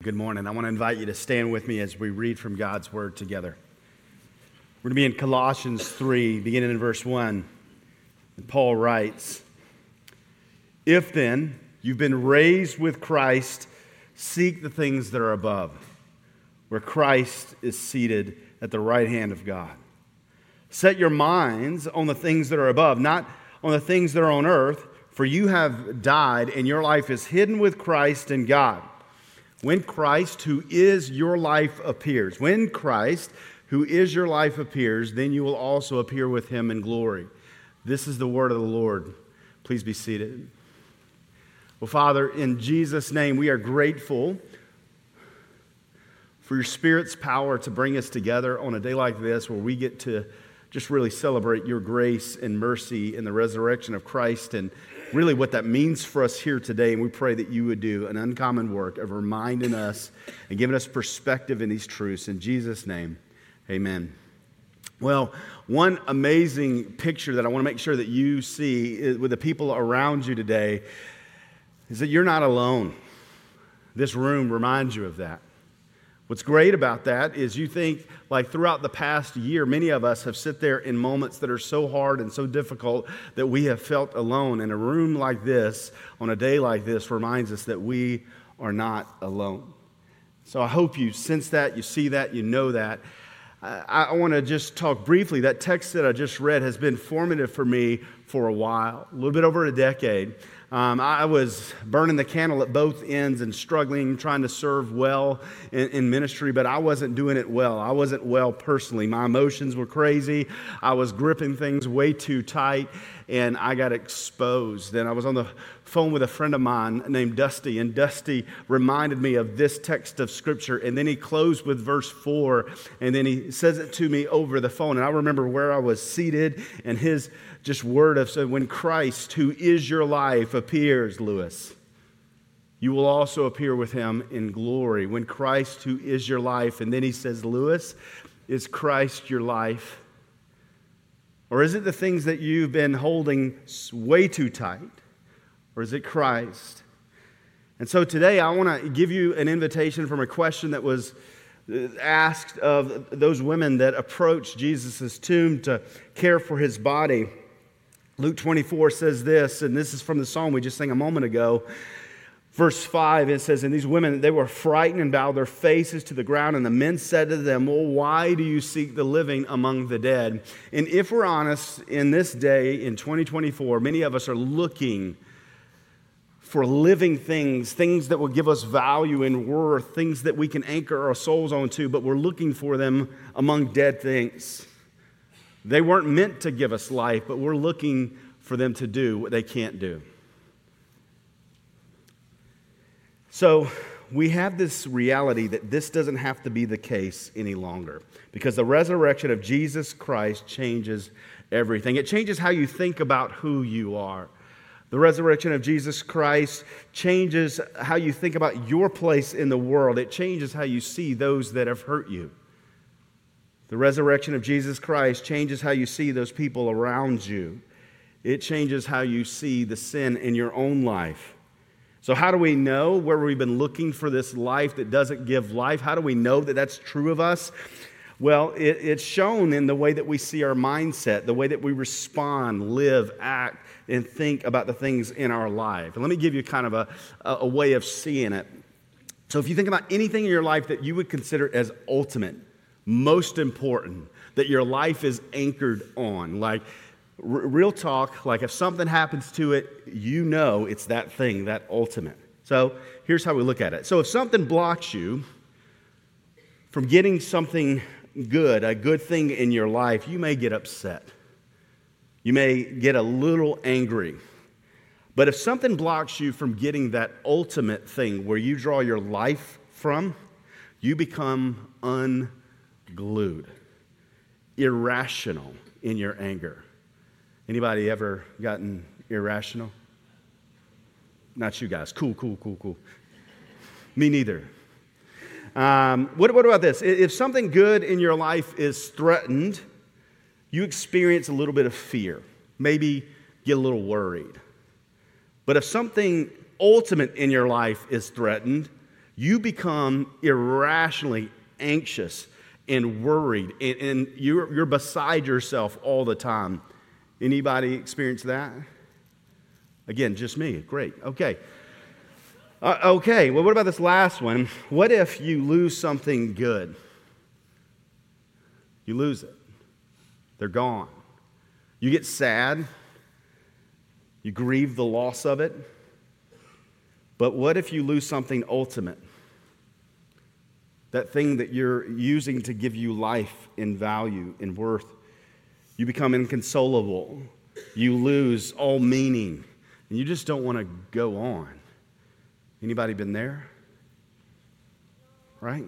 Good morning. I want to invite you to stand with me as we read from God's Word together. We're going to be in Colossians 3, beginning in verse 1. And Paul writes, "If then you've been raised with Christ, seek the things that are above, where Christ is seated at the right hand of God. Set your minds on the things that are above, not on the things that are on earth, for you have died, and your life is hidden with Christ in God. When Christ, who is your life, appears, then you will also appear with him in glory." This is the word of the Lord. Please be seated. Well, Father, in Jesus' name, we are grateful for your Spirit's power to bring us together on a day like this where we get to just really celebrate your grace and mercy and the resurrection of Christ and really what that means for us here today. And we pray that you would do an uncommon work of reminding us and giving us perspective in these truths. In Jesus' name, amen. Well, one amazing picture that I want to make sure that you see with the people around you today is that you're not alone. This room reminds you of that. What's great about that is you think, like throughout the past year, many of us have sit there in moments that are so hard and so difficult that we have felt alone. And a room like this, on a day like this, reminds us that we are not alone. So I hope you sense that, you see that, you know that. I want to just talk briefly. That text that I just read has been formative for me for a while, a little bit over a decade. I was burning the candle at both ends and struggling, trying to serve well in ministry, but I wasn't doing it well. I wasn't well personally. My emotions were crazy. I was gripping things way too tight, and I got exposed. And I was on the phone with a friend of mine named Dusty, and Dusty reminded me of this text of Scripture, and then he closed with verse 4, and then he says it to me over the phone. And I remember where I was seated, and his just word of, so when Christ, who is your life, appears, Lewis, you will also appear with him in glory. When Christ, who is your life, and then he says, Lewis, is Christ your life? Or is it the things that you've been holding way too tight? Or is it Christ? And so today I want to give you an invitation from a question that was asked of those women that approached Jesus' tomb to care for his body. Luke 24 says this, and this is from the psalm we just sang a moment ago. Verse 5, it says, "And these women, they were frightened and bowed their faces to the ground. And the men said to them, 'Well, why do you seek the living among the dead?'" And if we're honest, in this day, in 2024, many of us are looking for living things, things that will give us value and worth, things that we can anchor our souls onto, but we're looking for them among dead things. They weren't meant to give us life, but we're looking for them to do what they can't do. So we have this reality that this doesn't have to be the case any longer, because the resurrection of Jesus Christ changes everything. It changes how you think about who you are. The resurrection of Jesus Christ changes how you think about your place in the world. It changes how you see those that have hurt you. The resurrection of Jesus Christ changes how you see those people around you. It changes how you see the sin in your own life. So how do we know where we've been looking for this life that doesn't give life? How do we know that that's true of us? Well, it's shown in the way that we see our mindset, the way that we respond, live, act, and think about the things in our life. And let me give you kind of a way of seeing it. So if you think about anything in your life that you would consider as ultimate, most important, that your life is anchored on, like real talk, like if something happens to it, you know it's that thing, that ultimate. So here's how we look at it. So if something blocks you from getting something good, a good thing in your life, you may get upset. You may get a little angry. But if something blocks you from getting that ultimate thing where you draw your life from, you become unglued, irrational in your anger. Anybody ever gotten irrational? Not you guys. Cool. Me neither. What about this? If something good in your life is threatened, you experience a little bit of fear. Maybe get a little worried. But if something ultimate in your life is threatened, you become irrationally anxious and worried, and you're beside yourself all the time. Anybody experience that? Again, just me. Great. Okay. Okay, well, what about this last one? What if you lose something good? You lose it. They're gone. You get sad. You grieve the loss of it. But what if you lose something ultimate? That thing that you're using to give you life and value and worth. You become inconsolable. You lose all meaning. And you just don't want to go on. Anybody been there? Right?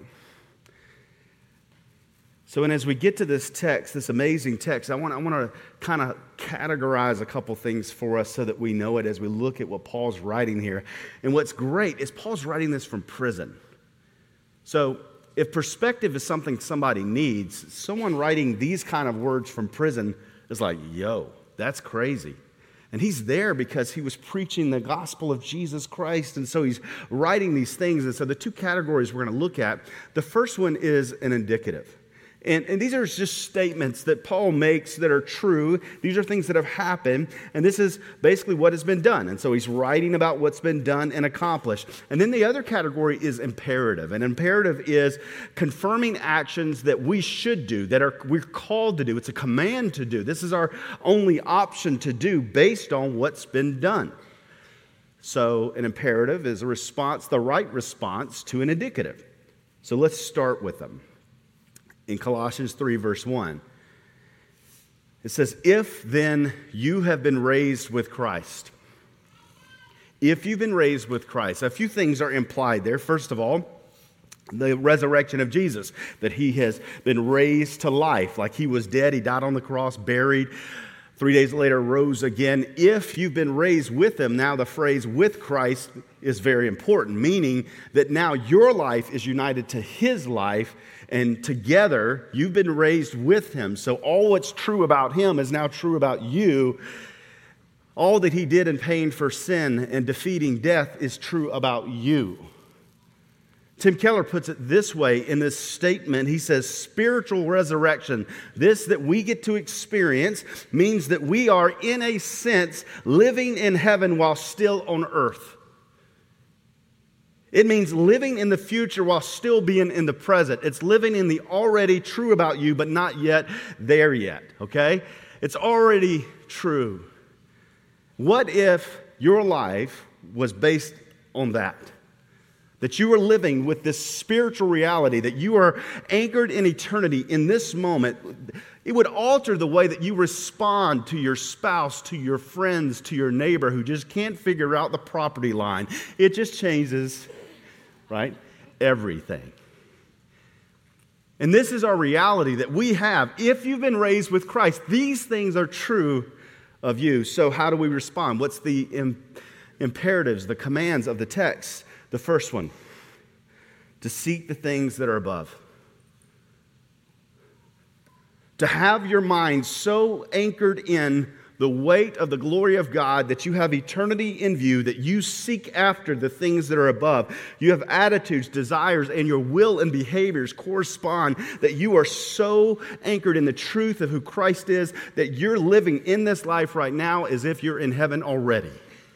So, and as we get to this text, this amazing text, I want to kind of categorize a couple things for us so that we know it as we look at what Paul's writing here. And what's great is Paul's writing this from prison. So, if perspective is something somebody needs, someone writing these kind of words from prison is like, yo, that's crazy. And he's there because he was preaching the gospel of Jesus Christ. And so he's writing these things. And so the two categories we're going to look at, the first one is an indicative. And these are just statements that Paul makes that are true. These are things that have happened. And this is basically what has been done. And so he's writing about what's been done and accomplished. And then the other category is imperative. And imperative is confirming actions that we should do, we're called to do. It's a command to do. This is our only option to do based on what's been done. So an imperative is a response, the right response to an indicative. So let's start with them. In Colossians 3, verse 1, it says, if then you have been raised with Christ. If you've been raised with Christ. A few things are implied there. First of all, the resurrection of Jesus, that he has been raised to life. Like he was dead, he died on the cross, buried. 3 days later, rose again. If you've been raised with him, now the phrase with Christ is very important, meaning that now your life is united to his life, and together you've been raised with him. So all what's true about him is now true about you. All that he did in paying for sin and defeating death is true about you. Tim Keller puts it this way in this statement. He says, spiritual resurrection, this that we get to experience, means that we are, in a sense, living in heaven while still on earth. It means living in the future while still being in the present. It's living in the already true about you, but not yet there yet, okay? It's already true. What if your life was based on that? That you were living with this spiritual reality, that you are anchored in eternity in this moment. It would alter the way that you respond to your spouse, to your friends, to your neighbor who just can't figure out the property line. It just changes, right? Everything. And this is our reality that we have. If you've been raised with Christ, these things are true of you. So how do we respond? What's the imperatives, the commands of the text? The first one, to seek the things that are above. To have your mind so anchored in the weight of the glory of God that you have eternity in view, that you seek after the things that are above. You have attitudes, desires, and your will and behaviors correspond, that you are so anchored in the truth of who Christ is that you're living in this life right now as if you're in heaven already.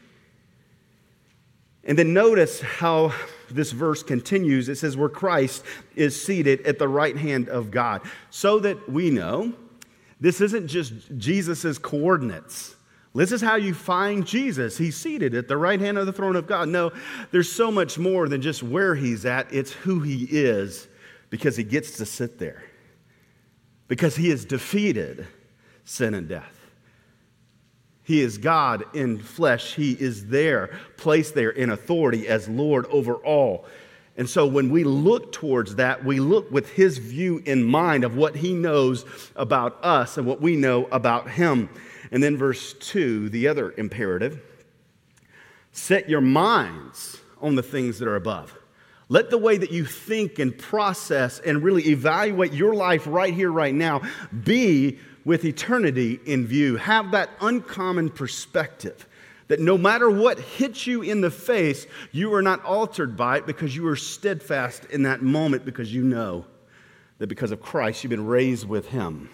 And then notice how this verse continues. It says, where Christ is seated at the right hand of God. So that we know this isn't just Jesus' coordinates. This is how you find Jesus. He's seated at the right hand of the throne of God. No, there's so much more than just where he's at. It's who he is, because he gets to sit there. Because he has defeated sin and death. He is God in flesh. He is there, placed there in authority as Lord over all. And so when we look towards that, we look with his view in mind of what he knows about us and what we know about him. And then verse 2, the other imperative, set your minds on the things that are above. Let the way that you think and process and really evaluate your life right here, right now, be with eternity in view. Have that uncommon perspective That no matter what hits you in the face, you are not altered by it because you are steadfast in that moment because you know that because of Christ, you've been raised with him.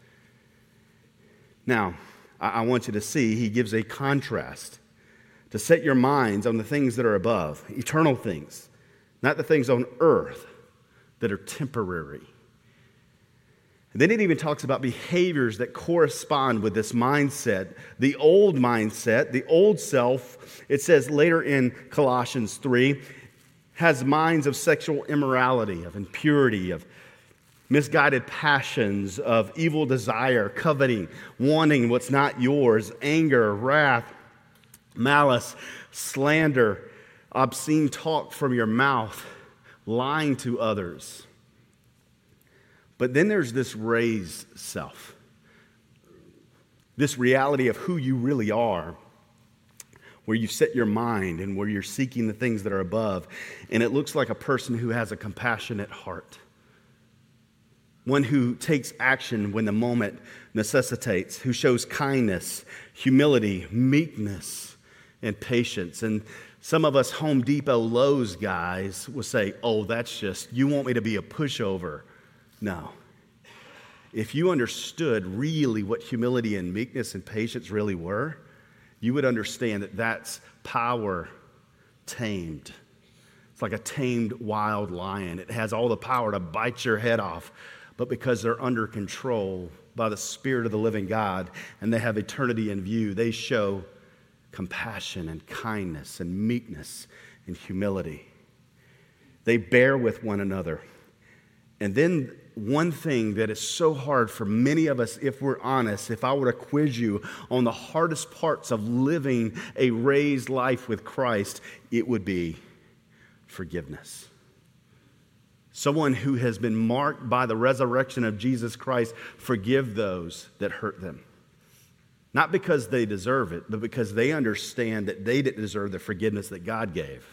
Now, I want you to see he gives a contrast to set your minds on the things that are above, eternal things, not the things on earth that are temporary. And then it even talks about behaviors that correspond with this mindset, the old mindset, the old self. It says later in Colossians 3, has minds of sexual immorality, of impurity, of misguided passions, of evil desire, coveting, wanting what's not yours, anger, wrath, malice, slander, obscene talk from your mouth, lying to others. But then there's this raised self, this reality of who you really are, where you set your mind and where you're seeking the things that are above. And it looks like a person who has a compassionate heart, one who takes action when the moment necessitates, who shows kindness, humility, meekness, and patience. And some of us Home Depot Lowe's guys will say, oh, that's just, you want me to be a pushover. No. If you understood really what humility and meekness and patience really were, you would understand that that's power tamed. It's like a tamed wild lion. It has all the power to bite your head off, but because they're under control by the Spirit of the living God and they have eternity in view, they show compassion and kindness and meekness and humility. They bear with one another. And then one thing that is so hard for many of us, if we're honest, if I were to quiz you on the hardest parts of living a raised life with Christ, it would be forgiveness. Someone who has been marked by the resurrection of Jesus Christ, forgive those that hurt them. Not because they deserve it, but because they understand that they didn't deserve the forgiveness that God gave.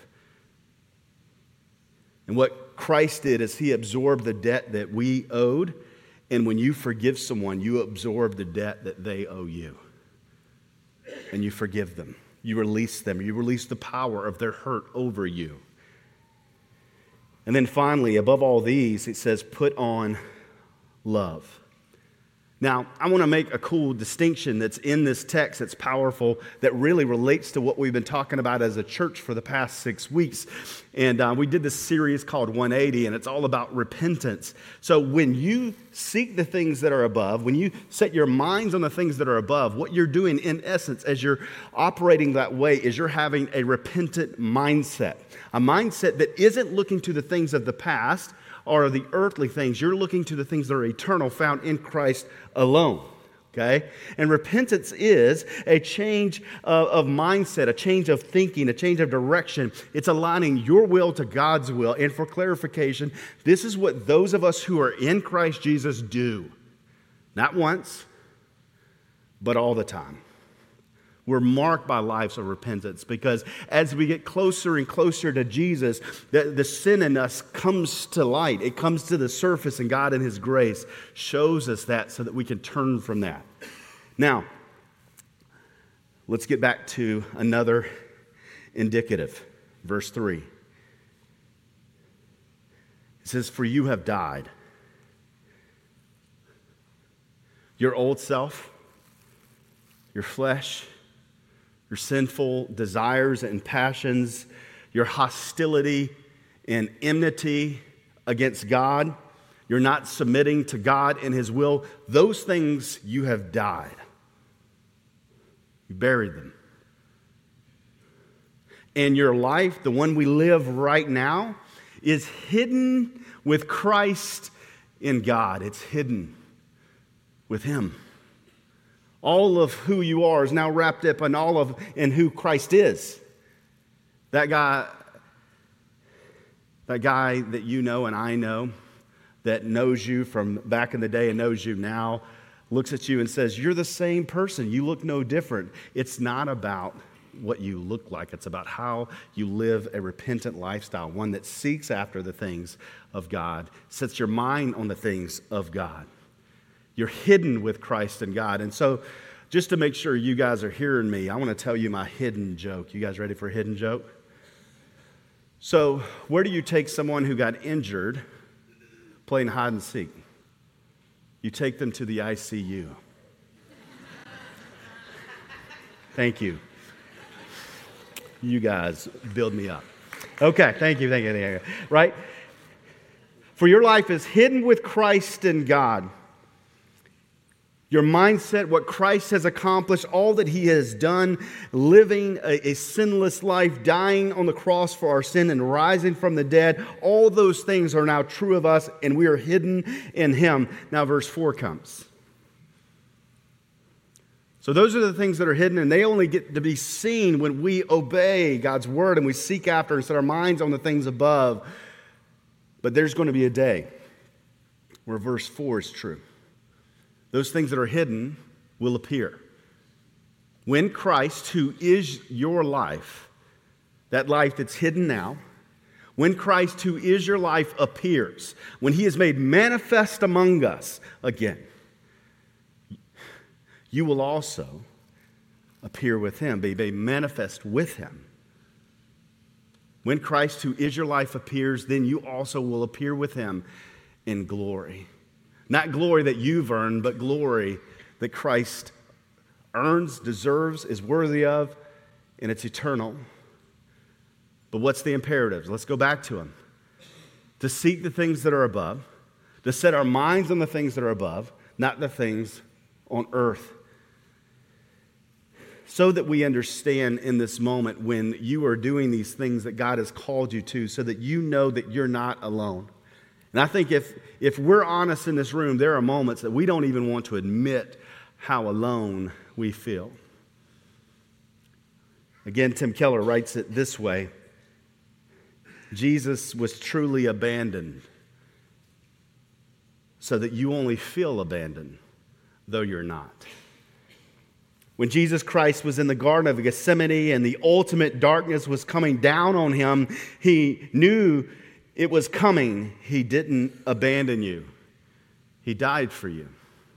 And what Christ did is he absorbed the debt that we owed. And when you forgive someone, you absorb the debt that they owe you. And you forgive them. You release them. You release the power of their hurt over you. And then finally, above all these, it says, put on love. Now, I want to make a cool distinction that's in this text that's powerful, that really relates to what we've been talking about as a church for the past 6 weeks. And we did this series called 180, and it's all about repentance. So when you seek the things that are above, when you set your minds on the things that are above, what you're doing in essence as you're operating that way is you're having a repentant mindset. A mindset that isn't looking to the things of the past or the earthly things. You're looking to the things that are eternal, found in Christ alone. Okay? And repentance is a change of mindset, a change of thinking, a change of direction. It's aligning your will to God's will. And for clarification, this is what those of us who are in Christ Jesus do. Not once, but all the time. We're marked by lives of repentance because as we get closer and closer to Jesus, the sin in us comes to light. It comes to the surface, and God in his grace shows us that so that we can turn from that. Now, let's get back to another indicative. Verse 3. It says, for you have died. Your old self, your flesh, your sinful desires and passions, your hostility and enmity against God, you're not submitting to God and his will, those things you have died. You buried them. And your life, the one we live right now, is hidden with Christ in God. It's hidden with him. All of who you are is now wrapped up in who Christ is. That guy that you know and I know, that knows you from back in the day and knows you now, looks at you and says, you're the same person. You look no different. It's not about what you look like. It's about how you live a repentant lifestyle, one that seeks after the things of God, sets your mind on the things of God. You're hidden with Christ and God. And so just to make sure you guys are hearing me, I want to tell you my hidden joke. You guys ready for a hidden joke? So, where do you take someone who got injured playing hide and seek? You take them to the ICU. Thank you. You guys build me up. Okay, thank you. Right? For your life is hidden with Christ in God. Your mindset, what Christ has accomplished, all that He has done, living a sinless life, dying on the cross for our sin and rising from the dead, all those things are now true of us and we are hidden in Him. Now verse 4 comes. So those are the things that are hidden, and they only get to be seen when we obey God's word and we seek after and set our minds on the things above. But there's going to be a day where verse 4 is true. Those things that are hidden will appear. When Christ, who is your life, that life that's hidden now, when Christ, who is your life, appears, when He is made manifest among us again, you will also appear with Him, be made manifest with Him. When Christ, who is your life, appears, then you also will appear with Him in glory. Not glory that you've earned, but glory that Christ earns, deserves, is worthy of, and it's eternal. But what's the imperatives? Let's go back to them. To seek the things that are above, to set our minds on the things that are above, not the things on earth. So that we understand in this moment when you are doing these things that God has called you to, so that you know that you're not alone. And I think if we're honest in this room, there are moments that we don't even want to admit how alone we feel. Again, Tim Keller writes it this way: Jesus was truly abandoned so that you only feel abandoned, though you're not. When Jesus Christ was in the Garden of Gethsemane and the ultimate darkness was coming down on Him, He knew it was coming. He didn't abandon you. He died for you.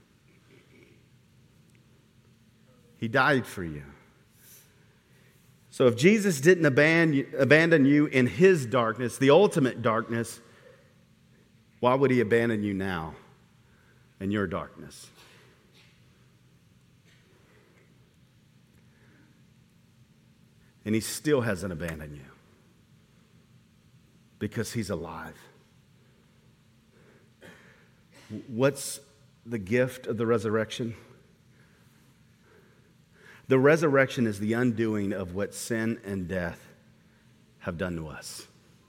He died for you. So if Jesus didn't abandon you in His darkness, the ultimate darkness, why would He abandon you now in your darkness? And He still hasn't abandoned you because He's alive. What's the gift of the resurrection? The resurrection is the undoing of what sin and death have done to us.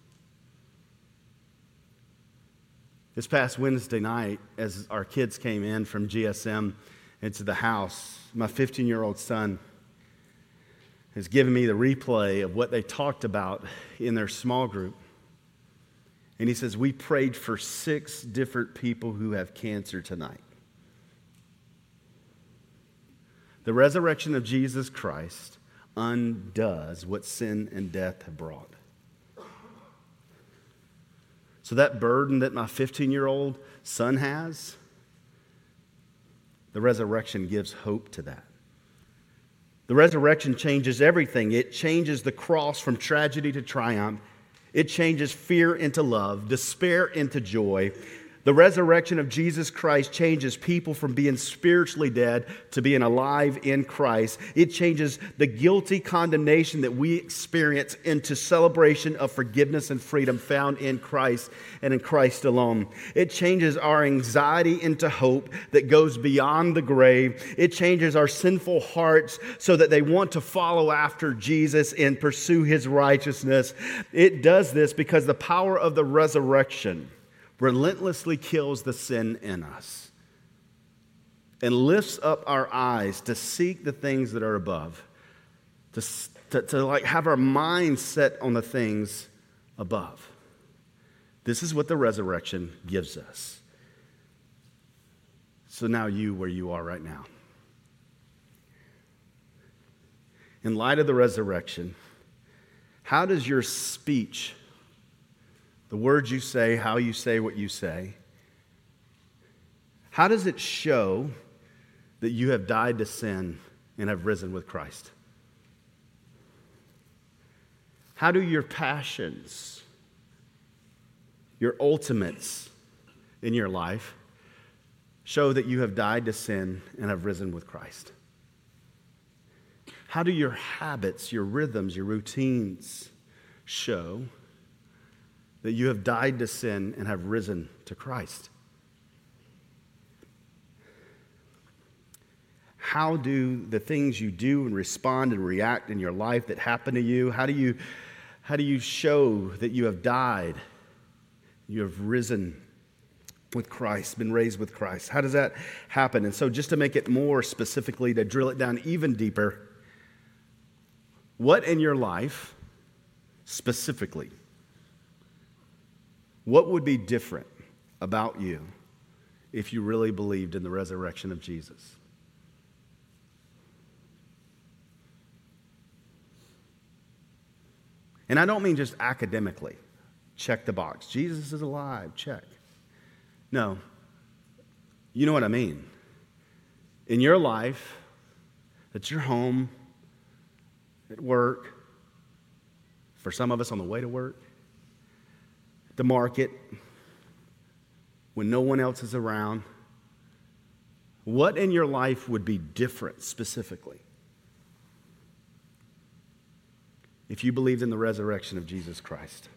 This past Wednesday night, as our kids came in from GSM into the house, my 15-year-old son has given me the replay of what they talked about in their small group. And he says, we prayed for 6 different people who have cancer tonight. The resurrection of Jesus Christ undoes what sin and death have brought. So that burden that my 15-year-old son has, the resurrection gives hope to that. The resurrection changes everything. It changes the cross from tragedy to triumph. It changes fear into love, despair into joy. The resurrection of Jesus Christ changes people from being spiritually dead to being alive in Christ. It changes the guilty condemnation that we experience into celebration of forgiveness and freedom found in Christ and in Christ alone. It changes our anxiety into hope that goes beyond the grave. It changes our sinful hearts so that they want to follow after Jesus and pursue His righteousness. It does this because the power of the resurrection relentlessly kills the sin in us and lifts up our eyes to seek the things that are above, to like have our minds set on the things above. This is what the resurrection gives us. So now you, where you are right now. In light of the resurrection, how does your speech, the words you say, how you say what you say, how does it show that you have died to sin and have risen with Christ? How do your passions, your ultimates in your life show that you have died to sin and have risen with Christ? How do your habits, your rhythms, your routines show that you have died to sin and have risen to Christ? How do the things you do and respond and react in your life that happen to you, how do you show that you have died, you have risen with Christ, been raised with Christ? How does that happen? And so just to make it more specifically, to drill it down even deeper, what in your life specifically, what would be different about you if you really believed in the resurrection of Jesus? And I don't mean just academically, check the box. Jesus is alive, check. No, you know what I mean. In your life, at your home, at work, for some of us on the way to work, the market, when no one else is around, what in your life would be different specifically if you believed in the resurrection of Jesus Christ?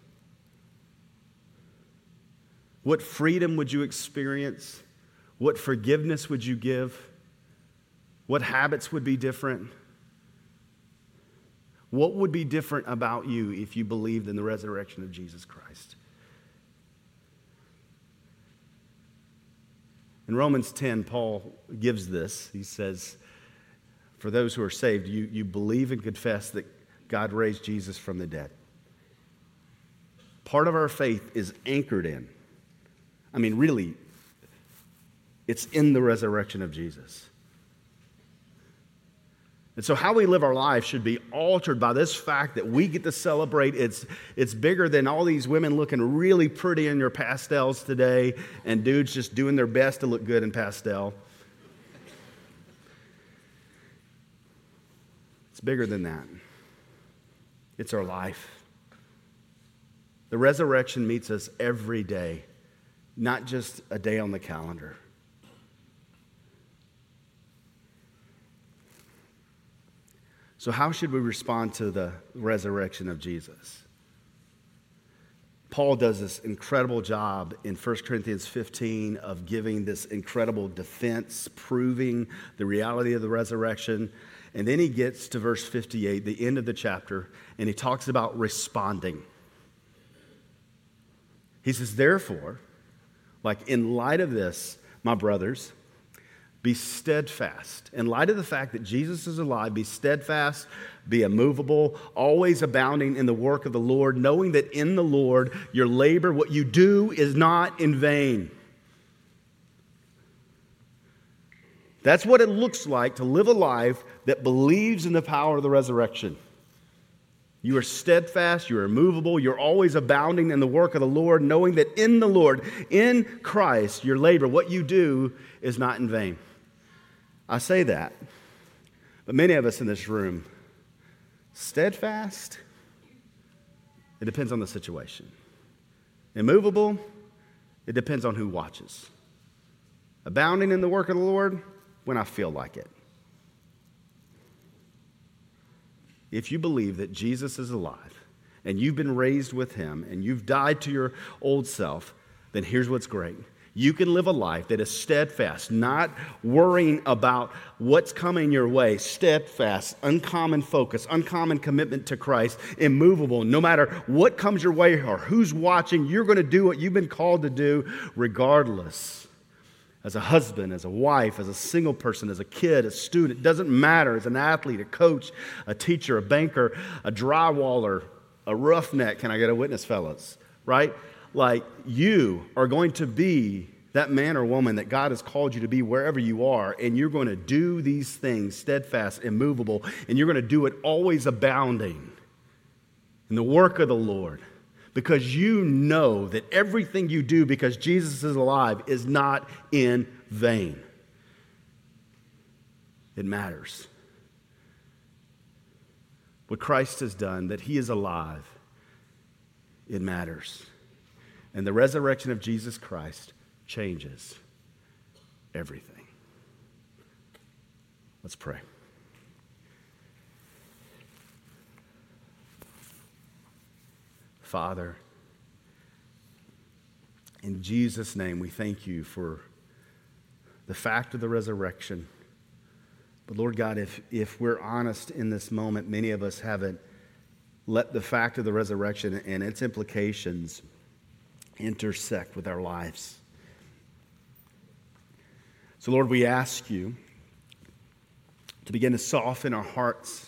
What freedom would you experience? What forgiveness would you give? What habits would be different? What would be different about you if you believed in the resurrection of Jesus Christ? In Romans 10, Paul gives this. He says, for those who are saved, you believe and confess that God raised Jesus from the dead. Part of our faith is anchored in, really, it's in the resurrection of Jesus. And so how we live our life should be altered by this fact that we get to celebrate. It's bigger than all these women looking really pretty in their pastels today and dudes just doing their best to look good in pastel. It's bigger than that. It's our life. The resurrection meets us every day, not just a day on the calendar. So how should we respond to the resurrection of Jesus? Paul does this incredible job in 1 Corinthians 15 of giving this incredible defense, proving the reality of the resurrection. And then he gets to verse 58, the end of the chapter, and he talks about responding. He says, therefore, in light of this, my brothers, be steadfast. In light of the fact that Jesus is alive, be steadfast, be immovable, always abounding in the work of the Lord, knowing that in the Lord your labor, what you do, is not in vain. That's what it looks like to live a life that believes in the power of the resurrection. You are steadfast, you are immovable, you're always abounding in the work of the Lord, knowing that in the Lord, in Christ, your labor, what you do, is not in vain. I say that, but many of us in this room, steadfast, it depends on the situation. Immovable, it depends on who watches. Abounding in the work of the Lord, when I feel like it. If you believe that Jesus is alive and you've been raised with him and you've died to your old self, then here's what's great. You can live a life that is steadfast, not worrying about what's coming your way. Steadfast, uncommon focus, uncommon commitment to Christ, immovable. No matter what comes your way or who's watching, you're going to do what you've been called to do regardless. As a husband, as a wife, as a single person, as a kid, a student, it doesn't matter. As an athlete, a coach, a teacher, a banker, a drywaller, a roughneck. Can I get a witness, fellas? Right? You are going to be that man or woman that God has called you to be wherever you are, and you're going to do these things steadfast, immovable, and you're going to do it always abounding in the work of the Lord. Because you know that everything you do because Jesus is alive is not in vain. It matters. what Christ has done, that he is alive, it matters. And the resurrection of Jesus Christ changes everything. Let's pray. Father, in Jesus' name, we thank you for the fact of the resurrection. But Lord God, if we're honest in this moment, many of us haven't let the fact of the resurrection and its implications intersect with our lives. So Lord, we ask you to begin to soften our hearts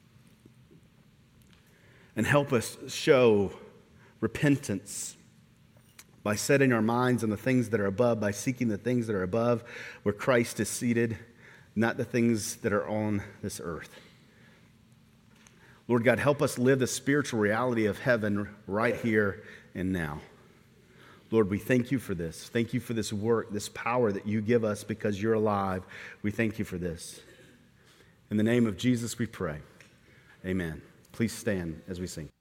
and help us show repentance by setting our minds on the things that are above, by seeking the things that are above where Christ is seated, not the things that are on this earth. Lord God, help us live the spiritual reality of heaven right here and now. Lord, we thank you for this. Thank you for this work, this power that you give us because you're alive. We thank you for this. In the name of Jesus we pray. Amen. Please stand as we sing.